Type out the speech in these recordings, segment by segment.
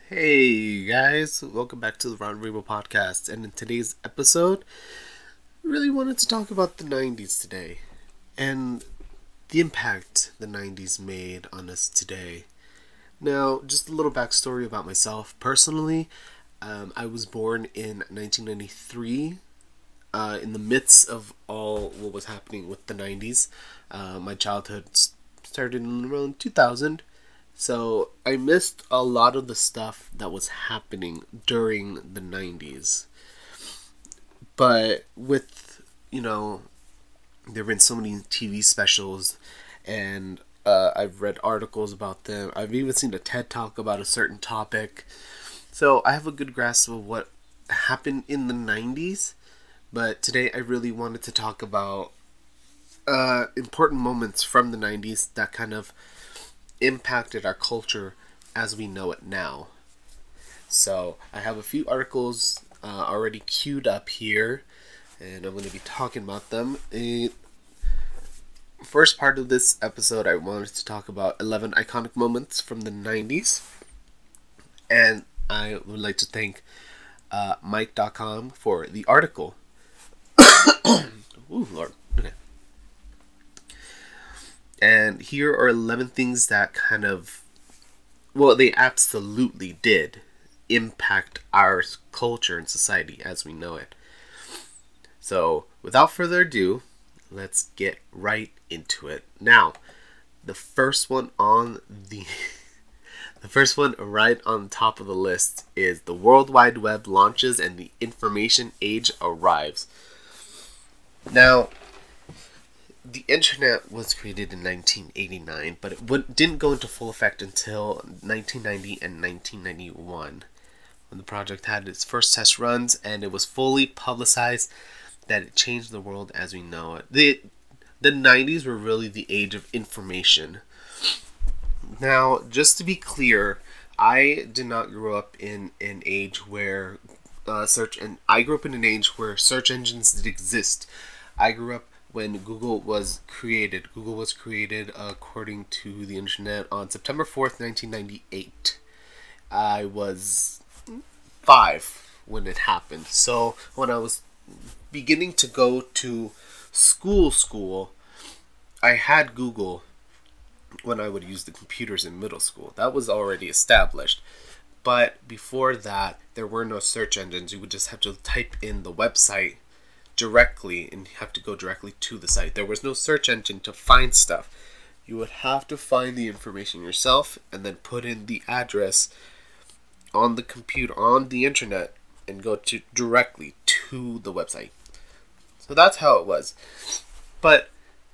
Hey guys, welcome back to the Ron Rebo podcast. And in today's episode, I really wanted to talk about the 90s today and the impact the 90s made on us today. Now, just a little backstory about myself. Personally, I was born in 1993 in the midst of all what was happening with the 90s. My childhood started in around 2000. So I missed a lot of the stuff that was happening during the 90s. But with, there have been so many TV specials and I've read articles about them. I've even seen a TED talk about a certain topic. So I have a good grasp of what happened in the 90s. But today I really wanted to talk about important moments from the 90s that kind of impacted our culture as we know it now. So I have a few articles already queued up here, and I'm going to be talking about them. First part of this episode, I wanted to talk about 11 iconic moments from the 90s, and I would like to thank Mike.com for the article. Ooh, Lord. Okay. And here are 11 things that they absolutely did impact our culture and society as we know it. So, without further ado, let's get right into it. Now, the first one on the the first one right on top of the list is the World Wide Web launches and the information age arrives. Now, the internet was created in 1989, but it didn't go into full effect until 1990 and 1991, when the project had its first test runs and it was fully publicized that it changed the world as we know it. The 90s were really the age of information. Now, just to be clear, I did not grow up in an age where I grew up in an age where search engines did exist. I grew up when Google was created. Google was created, according to the internet, on September 4th, 1998. I was 5 when it happened. So when I was beginning to go to school, I had Google when I would use the computers in middle school. That was already established. But before that, there were no search engines. You would just have to type in the website directly and have to go directly to the site. There was no search engine to find stuff. You would have to find the information yourself and then put in the address on the computer, on the internet, and go directly to the website. So that's how it was. But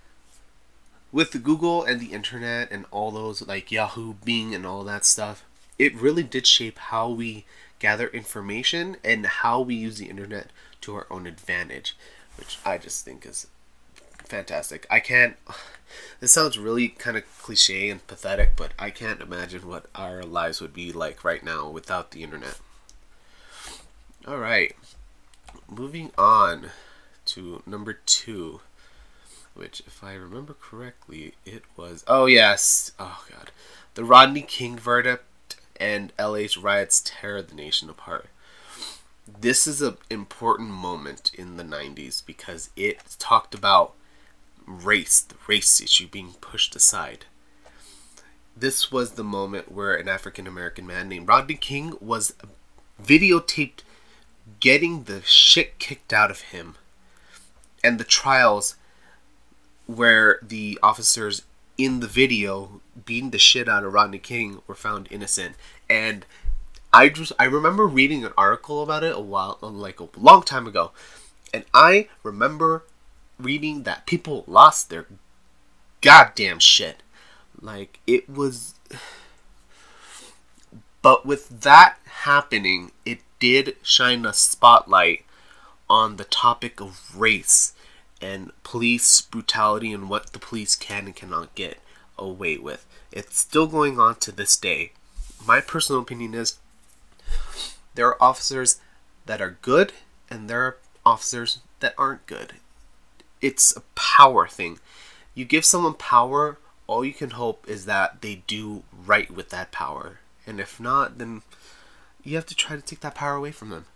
with Google and the internet and all those like Yahoo, Bing, and all that stuff, it really did shape how we gather information and how we use the internet to our own advantage, which I just think is fantastic. This sounds really kind of cliche and pathetic, but I can't imagine what our lives would be like right now without the internet. Alright, moving on to number 2, which, if I remember correctly, it was, the Rodney King verdict and LA's riots tear the nation apart. This is an important moment in the 90s because it talked about race, the race issue being pushed aside. This was the moment where an African American man named Rodney King was videotaped getting the shit kicked out of him, and the trials where the officers in the video beating the shit out of Rodney King were found innocent. And I remember reading an article about it a long time ago, and I remember reading that people lost their goddamn shit. Like, it was. But with that happening, it did shine a spotlight on the topic of race and police brutality and what the police can and cannot get away with. It's still going on to this day. My personal opinion is there are officers that are good and there are officers that aren't good. It's a power thing. You give someone power, all you can hope is that they do right with that power. And if not, then you have to try to take that power away from them.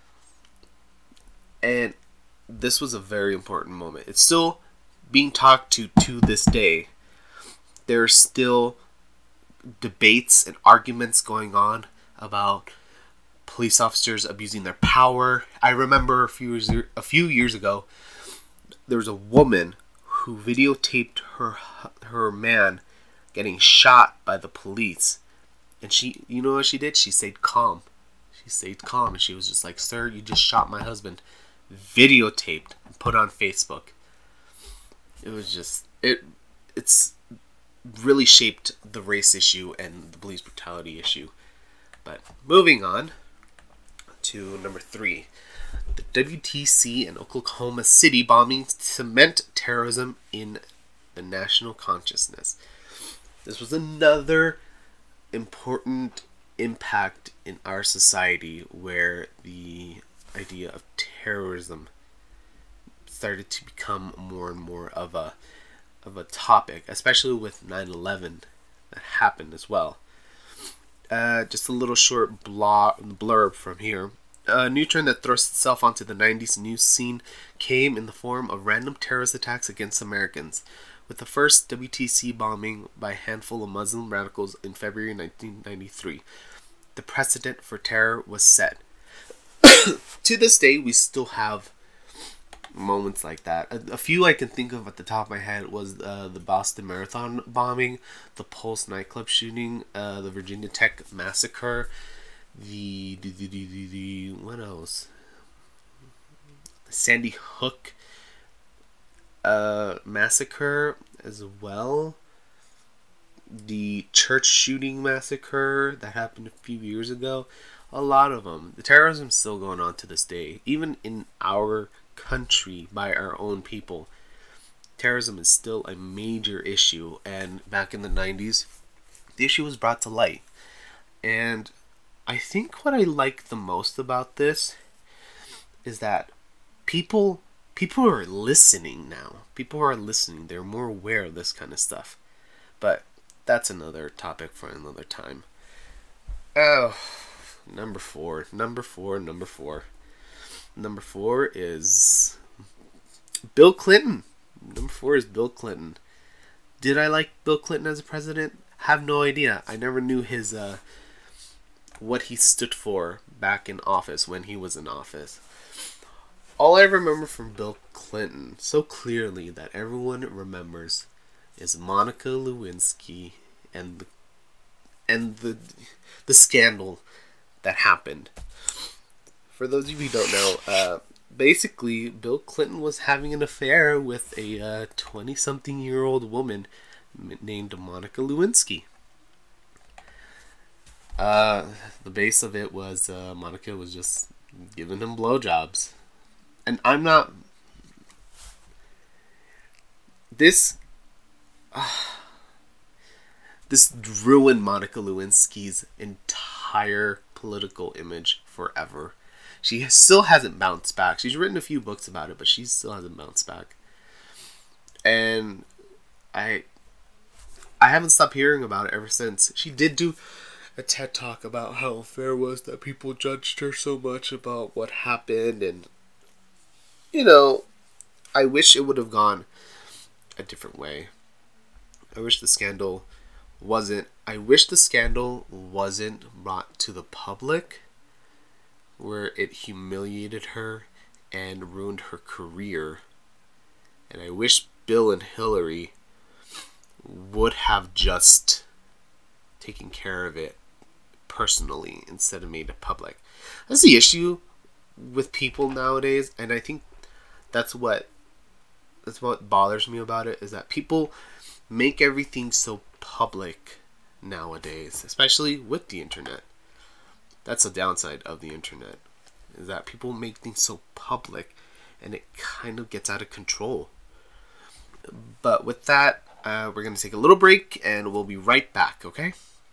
And this was a very important moment. It's still being talked to this day. There's still debates and arguments going on about police officers abusing their power. I remember a few years ago, there was a woman who videotaped her man getting shot by the police, and you know what she did? She stayed calm. And she was just like, "Sir, you just shot my husband." Videotaped and put on Facebook. It was just it's really shaped the race issue and the police brutality issue. But moving on to number 3. The WTC and Oklahoma City bombings cement terrorism in the national consciousness. This was another important impact in our society where the idea of terrorism started to become more and more of a topic, especially with 9/11 that happened as well. Just a little short blurb from here. A new trend that thrust itself onto the 90s news scene came in the form of random terrorist attacks against Americans, with the first WTC bombing by a handful of Muslim radicals in February 1993. The precedent for terror was set. To this day, we still have moments like that. A few I can think of at the top of my head was the Boston Marathon bombing, the Pulse nightclub shooting, the Virginia Tech massacre, the what else? Sandy Hook massacre as well. The church shooting massacre that happened a few years ago. A lot of them. The terrorism's still going on to this day. Even in our country, by our own people, terrorism is still a major issue. And back in the 90s, the issue was brought to light. And I think what I like the most about this is that people are listening now. People are listening. They're more aware of this kind of stuff. But that's another topic for another time. Oh, number 4 is Bill Clinton. Number 4 is Bill Clinton. Did I like Bill Clinton as a president? Have no idea. I never knew his what he stood for back in office when he was in office. All I remember from Bill Clinton so clearly that everyone remembers is Monica Lewinsky and the scandal that happened. For those of you who don't know, basically Bill Clinton was having an affair with a 20-something-year-old woman named Monica Lewinsky. The base of it was Monica was just giving him blowjobs. And I'm not... This ruined Monica Lewinsky's entire political image forever. She still hasn't bounced back. She's written a few books about it, but she still hasn't bounced back. And I haven't stopped hearing about it ever since. She did do a TED Talk about how unfair it was that people judged her so much about what happened. And, you know, I wish it would have gone a different way. I wish the scandal wasn't brought to the public, where it humiliated her and ruined her career. And I wish Bill and Hillary would have just taken care of it personally instead of made it public. That's the issue with people nowadays, and I think that's what bothers me about it, is that people make everything so public nowadays, especially with the internet. That's the downside of the internet, is that people make things so public and it kind of gets out of control. But with that, we're going to take a little break and we'll be right back, okay?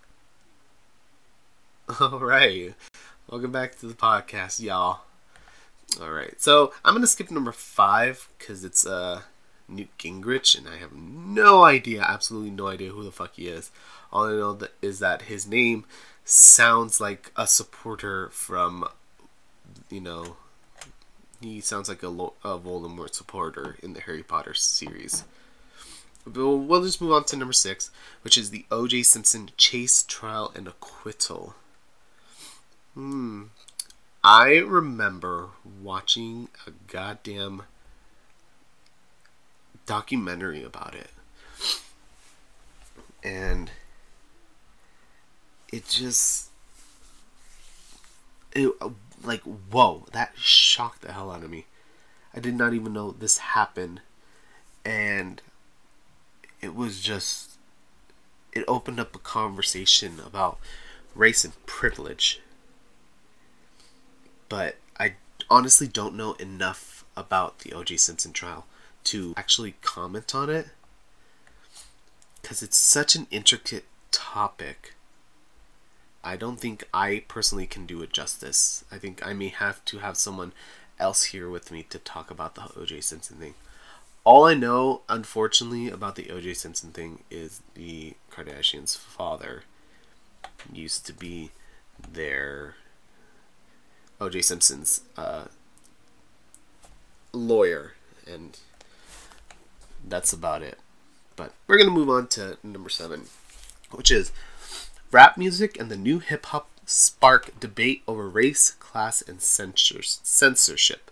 Alright, welcome back to the podcast, y'all. Alright, so I'm going to skip number 5 because it's Newt Gingrich, and I have no idea, absolutely no idea who the fuck he is. All I know is that his name sounds like a supporter from, you know, he sounds like a Voldemort supporter in the Harry Potter series. But we'll just move on to number 6, which is the O.J. Simpson chase, trial, and acquittal. I remember watching a goddamn documentary about it. And it just... like, whoa, that shocked the hell out of me. I did not even know this happened. And it was just... it opened up a conversation about race and privilege. But I honestly don't know enough about the O.J. Simpson trial to actually comment on it, because it's such an intricate topic. I don't think I personally can do it justice. I think I may have to have someone else here with me to talk about the O.J. Simpson thing. All I know, unfortunately, about the O.J. Simpson thing is the Kardashians' father used to be their... O.J. Simpson's lawyer, and that's about it. But we're going to move on to number 7, which is rap music and the new hip-hop spark debate over race, class, and censorship.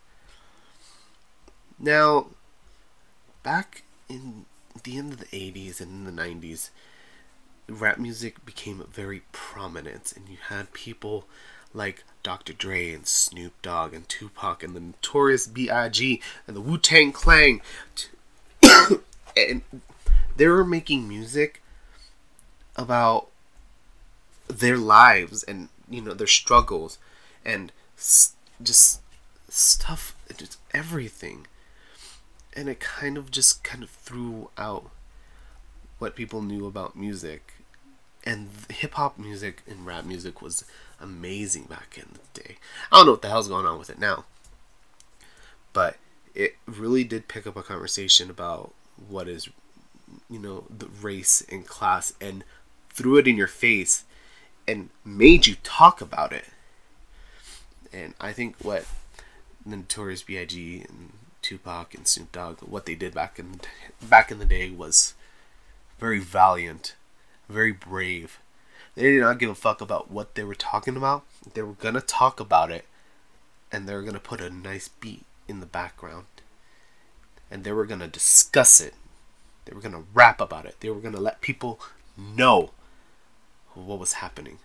Now, back in the end of the 80s and in the 90s, rap music became very prominent, and you had people like Dr. Dre and Snoop Dogg and Tupac and the Notorious B.I.G. and the Wu-Tang Clan. And they were making music about their lives and, you know, their struggles and just stuff, just everything. And it kind of threw out what people knew about music. And hip-hop music and rap music was amazing back in the day. I don't know what the hell's going on with it now. But it really did pick up a conversation about what is, you know, the race and class, and threw it in your face and made you talk about it. And I think what Notorious B.I.G. and Tupac and Snoop Dogg, what they did back in the day was very valiant, very brave. They did not give a fuck about what they were talking about. They were gonna talk about it, and they were gonna put a nice beat in the background, and they were gonna discuss it. They were gonna rap about it. They were gonna let people know what was happening.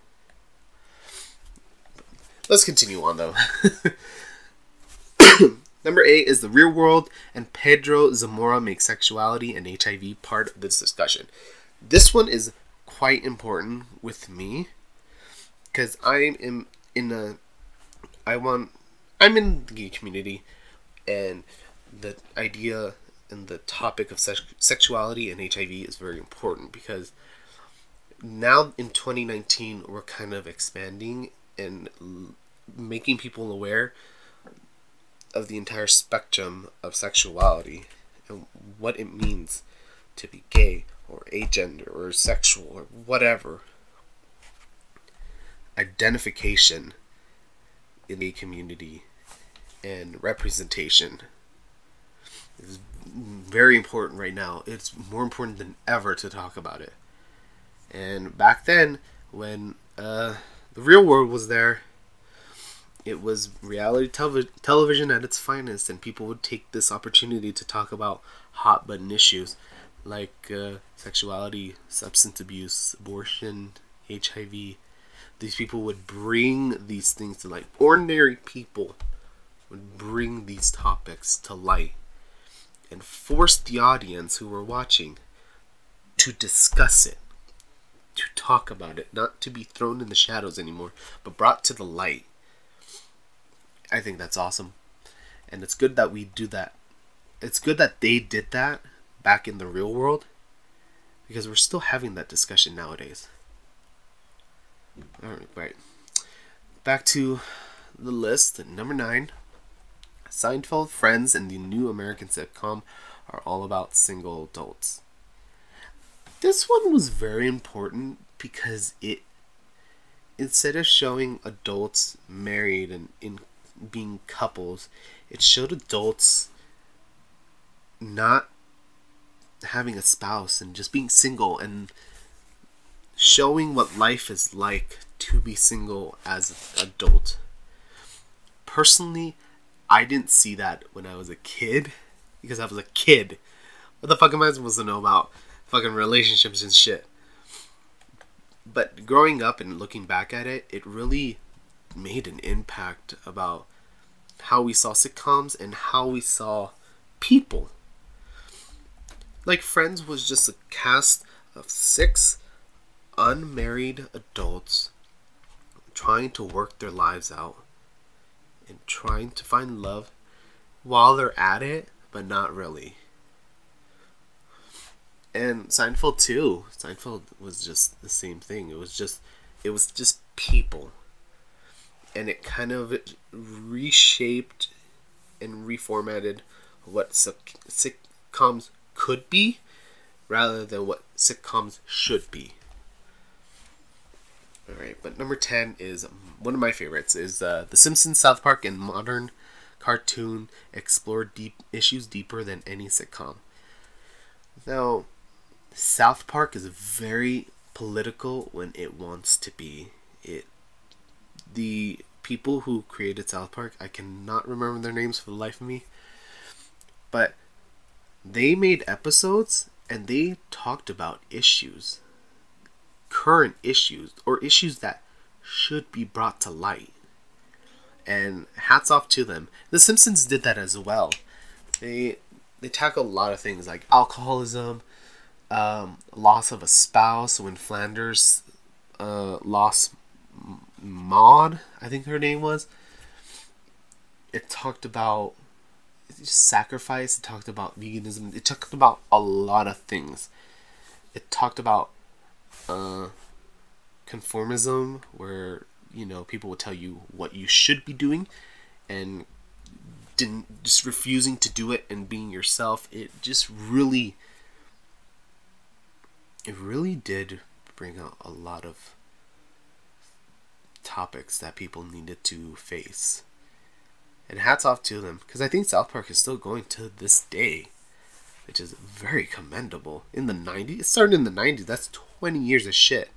Let's continue on, though. Number 8 is The Real World, and Pedro Zamora makes sexuality and HIV part of this discussion. This one is quite important with me, because I'm in the gay community, and the idea and the topic of sexuality and HIV is very important, because now in 2019 we're kind of expanding and making people aware of the entire spectrum of sexuality and what it means to be gay or agender or sexual or whatever. Identification in the community and representation is very important right now. It's more important than ever to talk about it. And back then, when The Real World was there, it was reality television at its finest, and people would take this opportunity to talk about hot button issues like sexuality, substance abuse, abortion, HIV. These people would bring these things to light. Ordinary people would bring these topics to light and force the audience who were watching to discuss it, to talk about it, not to be thrown in the shadows anymore, but brought to the light. I think that's awesome. And it's good that we do that. It's good that they did that back in The Real World, because we're still having that discussion nowadays. Alright, right. Back to the list. Number 9. Seinfeld, Friends, and the new American sitcom are all about single adults. This one was very important because it instead of showing adults married and in being couples, it showed adults not having a spouse and just being single, and showing what life is like to be single as an adult. Personally, I didn't see that when I was a kid, because I was a kid. What the fuck am I supposed to know about fucking relationships and shit? But growing up and looking back at it, it really made an impact about how we saw sitcoms and how we saw people. Like, Friends was just a cast of 6 unmarried adults trying to work their lives out and trying to find love while they're at it, but not really. And Seinfeld too. Seinfeld was just the same thing. It was just people. And it kind of reshaped and reformatted what sitcoms could be rather than what sitcoms should be. Alright, but number 10 is one of my favorites. Is The Simpsons, South Park, and modern cartoon explore deep issues deeper than any sitcom. Now, South Park is very political when it wants to be. The people who created South Park, I cannot remember their names for the life of me, but they made episodes and they talked about issues, current issues, or issues that should be brought to light. And hats off to them. The Simpsons did that as well. They tackle a lot of things like alcoholism, loss of a spouse. When Flanders lost Maud, I think her name was. It talked about sacrifice. It talked about veganism. It talked about a lot of things. It talked about conformism, where people would tell you what you should be doing, and just refusing to do it and being yourself. It really did bring out a lot of topics that people needed to face. And hats off to them, because I think South Park is still going to this day, which is very commendable. In the 90s, it started in the 90s. That's 20 years of shit.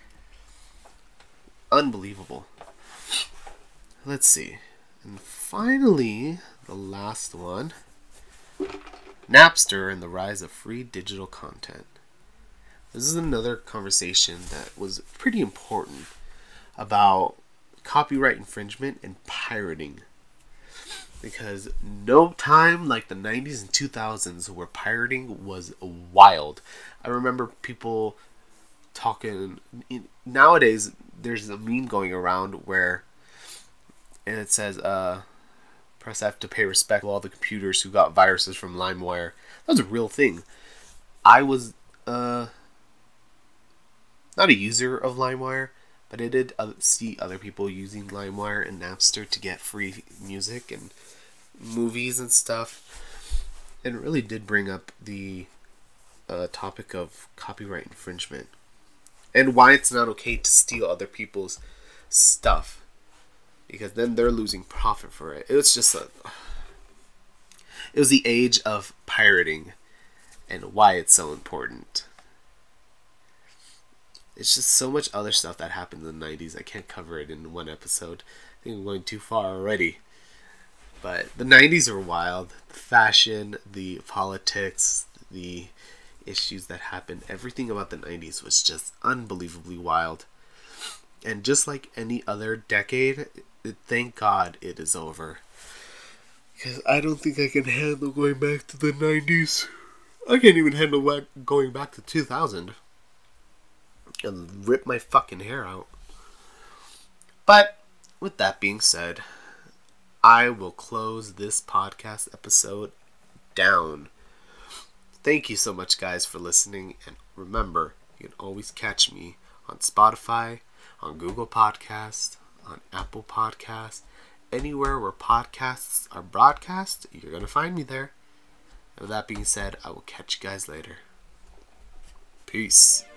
Unbelievable. Let's see. And finally, the last one. Napster and the rise of free digital content. This is another conversation that was pretty important about copyright infringement and pirating. Because no time like the 90s and 2000s where pirating was wild. I remember people talking. Nowadays, there's a meme going around where, and it says, press F to pay respect to all the computers who got viruses from LimeWire. That was a real thing. I was not a user of LimeWire, but I did see other people using LimeWire and Napster to get free music and movies and stuff. And it really did bring up the topic of copyright infringement and why it's not okay to steal other people's stuff, because then they're losing profit for it. It was the age of pirating and why it's so important. It's just so much other stuff that happened in the 90s. I can't cover it in one episode. I think I'm going too far already. But the 90s were wild. The fashion, the politics, the issues that happened. Everything about the 90s was just unbelievably wild. And just like any other decade, thank God it is over. Because I don't think I can handle going back to the 90s. I can't even handle going back to 2000. And rip my fucking hair out. But with that being said, I will close this podcast episode down. Thank you so much, guys, for listening. And remember, you can always catch me on Spotify, on Google Podcasts, on Apple Podcasts, anywhere where podcasts are broadcast. You're going to find me there. And with that being said, I will catch you guys later. Peace.